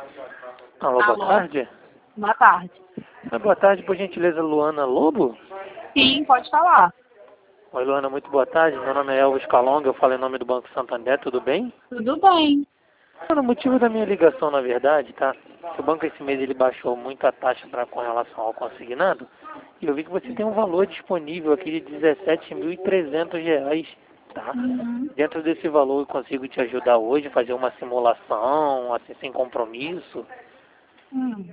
Alô, boa Alô? tarde. Boa tarde. Boa tarde, por gentileza, Luana Lobo? Sim, pode falar. Oi, Luana, muito boa tarde. Meu nome é Elvis Calonga, eu falo em nome do Banco Santander, tudo bem? Tudo bem. O motivo da minha ligação, na verdade, tá? Que o banco esse mês ele baixou muito a taxa com relação ao consignado, e eu vi que você tem um valor disponível aqui de R$ 17.300, tá? Uhum. Dentro desse valor eu consigo te ajudar hoje, fazer uma simulação, assim, sem compromisso. Hum.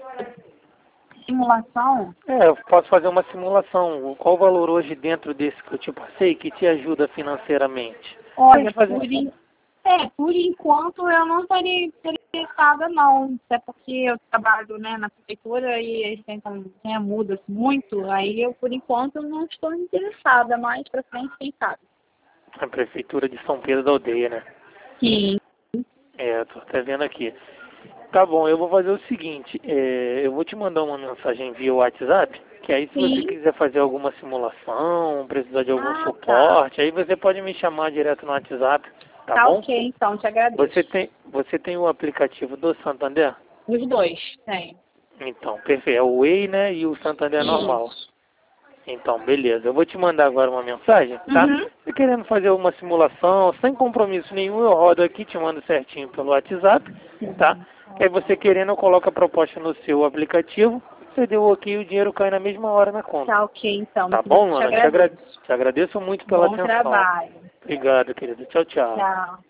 Simulação? Eu posso fazer uma simulação. Qual o valor hoje dentro desse que eu te passei que te ajuda financeiramente? Olha, Fazer... por enquanto eu não estaria interessada não. Até porque eu trabalho, né, na prefeitura e eles tentam, né, muda muito. Aí eu, por enquanto, não estou interessada. Mais pra frente, quem sabe. A Prefeitura de São Pedro da Aldeia, né? Sim. Eu tô até vendo aqui. Tá bom, eu vou fazer o seguinte, eu vou te mandar uma mensagem via WhatsApp, que aí se você Sim. quiser fazer alguma simulação, precisar de algum Ah, tá. suporte, aí você pode me chamar direto no WhatsApp, tá Tá bom? ok, então. Te agradeço. Você tem o aplicativo do Santander? Os dois, tem. Então, perfeito. É o Way, né, e o Santander normal. Isso. Então, beleza. Eu vou te mandar agora uma mensagem, tá? Uhum. Se querendo fazer uma simulação, sem compromisso nenhum, eu rodo aqui, te mando certinho pelo WhatsApp, tá? Sim. Que aí você querendo, eu coloco a proposta no seu aplicativo, você deu ok e o dinheiro cai na mesma hora na conta. Tá ok, então. Tá Muito bem. bom, Te Luana? agradeço. Te agradeço muito pela Bom atenção. trabalho. Obrigado, querido. Tchau, tchau. Tchau.